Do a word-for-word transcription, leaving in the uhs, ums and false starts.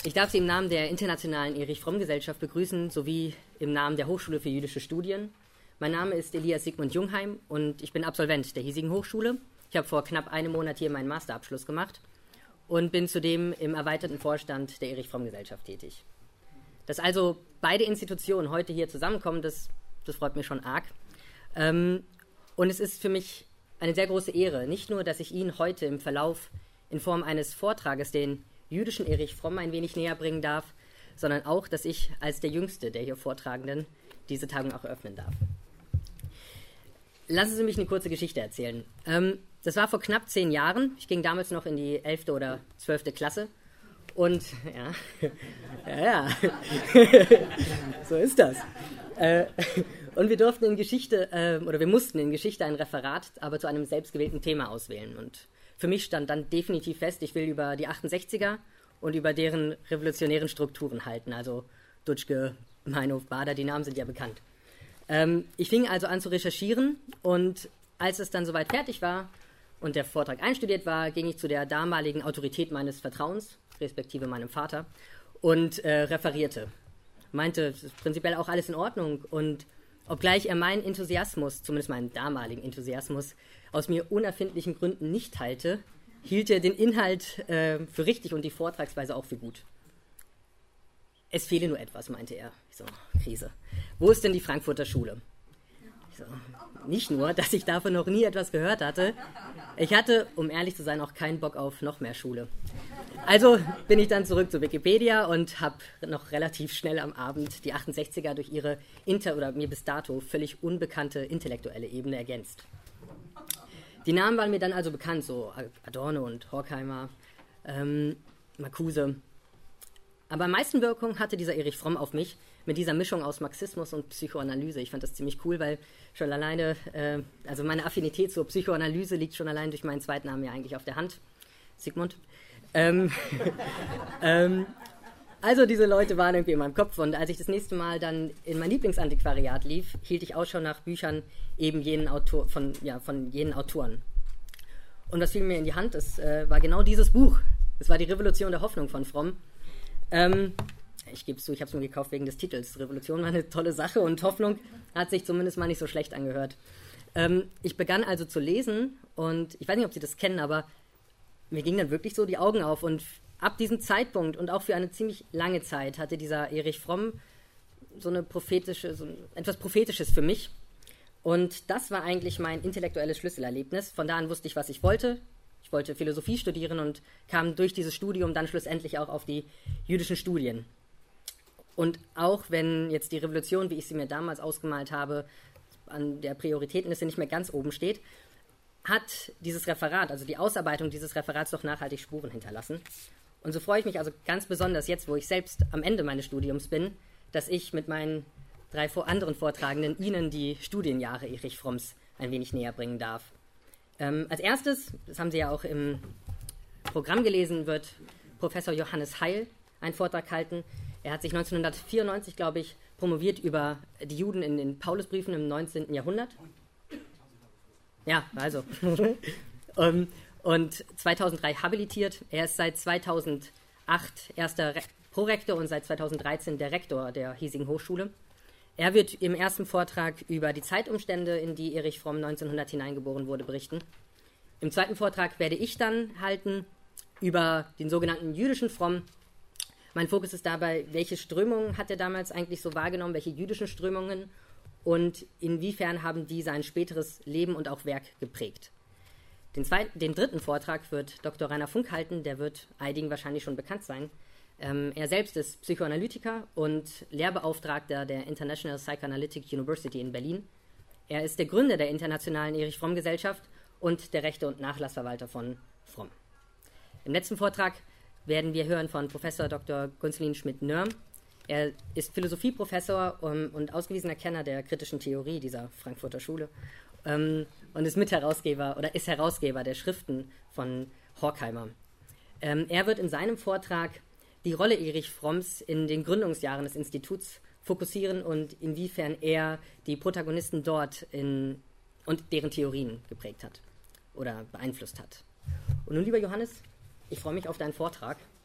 Ich darf Sie im Namen der Internationalen Erich-Fromm-Gesellschaft begrüßen, sowie im Namen der Hochschule für jüdische Studien. Mein Name ist Elias Sigmund Jungheim und ich bin Absolvent der hiesigen Hochschule. Ich habe vor knapp einem Monat hier meinen Masterabschluss gemacht und bin zudem im erweiterten Vorstand der Erich-Fromm-Gesellschaft tätig. Dass also beide Institutionen heute hier zusammenkommen, das, das freut mich schon arg. Ähm, und es ist für mich eine sehr große Ehre, nicht nur, dass ich Ihnen heute im Verlauf in Form eines Vortrages den jüdischen Erich Fromm ein wenig näher bringen darf, sondern auch, dass ich als der Jüngste der hier Vortragenden diese Tagung auch eröffnen darf. Lassen Sie mich eine kurze Geschichte erzählen. Ähm, das war vor knapp zehn Jahren. Ich ging damals noch in die elfte oder zwölfte Klasse. Und, ja, ja, ja. So ist das. Äh, und wir durften in Geschichte, äh, oder wir mussten in Geschichte ein Referat, aber zu einem selbstgewählten Thema auswählen. Und für mich stand dann definitiv fest, ich will über die achtundsechziger und über deren revolutionären Strukturen halten. Also Dutschke, Meinhof, Bader, die Namen sind ja bekannt. Ähm, ich fing also an zu recherchieren und als es dann soweit fertig war und der Vortrag einstudiert war, ging ich zu der damaligen Autorität meines Vertrauens, respektive meinem Vater, und äh, referierte. Meinte, es ist prinzipiell auch alles in Ordnung und obgleich er meinen Enthusiasmus, zumindest meinen damaligen Enthusiasmus, aus mir unerfindlichen Gründen nicht teilte, hielt er den Inhalt äh, für richtig und die Vortragsweise auch für gut. Es fehle nur etwas, meinte er. Ich so, Krise. Wo ist denn die Frankfurter Schule? Ich so, nicht nur, dass ich davon noch nie etwas gehört hatte. Ich hatte, um ehrlich zu sein, auch keinen Bock auf noch mehr Schule. Also bin ich dann zurück zu Wikipedia und habe noch relativ schnell am Abend die achtundsechziger durch ihre inter- oder mir bis dato völlig unbekannte intellektuelle Ebene ergänzt. Die Namen waren mir dann also bekannt, so Adorno und Horkheimer, ähm, Marcuse. Aber am meisten Wirkung hatte dieser Erich Fromm auf mich mit dieser Mischung aus Marxismus und Psychoanalyse. Ich fand das ziemlich cool, weil schon alleine, äh, also meine Affinität zur Psychoanalyse liegt schon allein durch meinen zweiten Namen ja eigentlich auf der Hand, Sigmund. Ähm, ähm, also diese Leute waren irgendwie in meinem Kopf und als ich das nächste Mal dann in mein Lieblingsantiquariat lief, hielt ich Ausschau nach Büchern eben jenen Autor, von, ja, von jenen Autoren. Und was fiel mir in die Hand? Es äh, war genau dieses Buch. Es war die Revolution der Hoffnung von Fromm. Ähm, ich gebe es zu, ich habe es mir gekauft wegen des Titels. Revolution war eine tolle Sache und Hoffnung hat sich zumindest mal nicht so schlecht angehört. Ähm, ich begann also zu lesen und ich weiß nicht, ob Sie das kennen, aber mir gingen dann wirklich so die Augen auf und ab diesem Zeitpunkt und auch für eine ziemlich lange Zeit hatte dieser Erich Fromm so eine prophetische, so etwas Prophetisches für mich. Und das war eigentlich mein intellektuelles Schlüsselerlebnis. Von da an wusste ich, was ich wollte. Ich wollte Philosophie studieren und kam durch dieses Studium dann schlussendlich auch auf die jüdischen Studien. Und auch wenn jetzt die Revolution, wie ich sie mir damals ausgemalt habe, an der Prioritätenliste nicht mehr ganz oben steht, hat dieses Referat, also die Ausarbeitung dieses Referats doch nachhaltig Spuren hinterlassen. Und so freue ich mich also ganz besonders jetzt, wo ich selbst am Ende meines Studiums bin, dass ich mit meinen drei anderen Vortragenden Ihnen die Studienjahre Erich Fromms ein wenig näher bringen darf. Ähm, als erstes, das haben Sie ja auch im Programm gelesen, wird Professor Johannes Heil einen Vortrag halten. Er hat sich neunzehnhundertvierundneunzig, glaube ich, promoviert über die Juden in den Paulusbriefen im neunzehnten Jahrhundert. Ja, also. um, und zweitausenddrei habilitiert. Er ist seit zweitausendacht erster Re- Prorektor und seit zweitausenddreizehn der Rektor der hiesigen Hochschule. Er wird im ersten Vortrag über die Zeitumstände, in die Erich Fromm neunzehnhundert hineingeboren wurde, berichten. Im zweiten Vortrag werde ich dann halten über den sogenannten jüdischen Fromm. Mein Fokus ist dabei, welche Strömungen hat er damals eigentlich so wahrgenommen, welche jüdischen Strömungen und inwiefern haben die sein späteres Leben und auch Werk geprägt. Den, zweiten, den dritten Vortrag wird Doktor Rainer Funk halten, der wird einigen wahrscheinlich schon bekannt sein. Ähm, er selbst ist Psychoanalytiker und Lehrbeauftragter der International Psychoanalytic University in Berlin. Er ist der Gründer der Internationalen Erich Fromm Gesellschaft und der Rechte- und Nachlassverwalter von Fromm. Im letzten Vortrag werden wir hören von Professor Doktor Gonzalin Schmidt-Nörm. Er ist Philosophieprofessor um, und ausgewiesener Kenner der kritischen Theorie dieser Frankfurter Schule ähm, und ist Mitherausgeber oder ist Herausgeber der Schriften von Horkheimer. Ähm, er wird in seinem Vortrag die Rolle Erich Fromms in den Gründungsjahren des Instituts fokussieren und inwiefern er die Protagonisten dort in, und deren Theorien geprägt hat oder beeinflusst hat. Und nun, lieber Johannes, ich freue mich auf deinen Vortrag.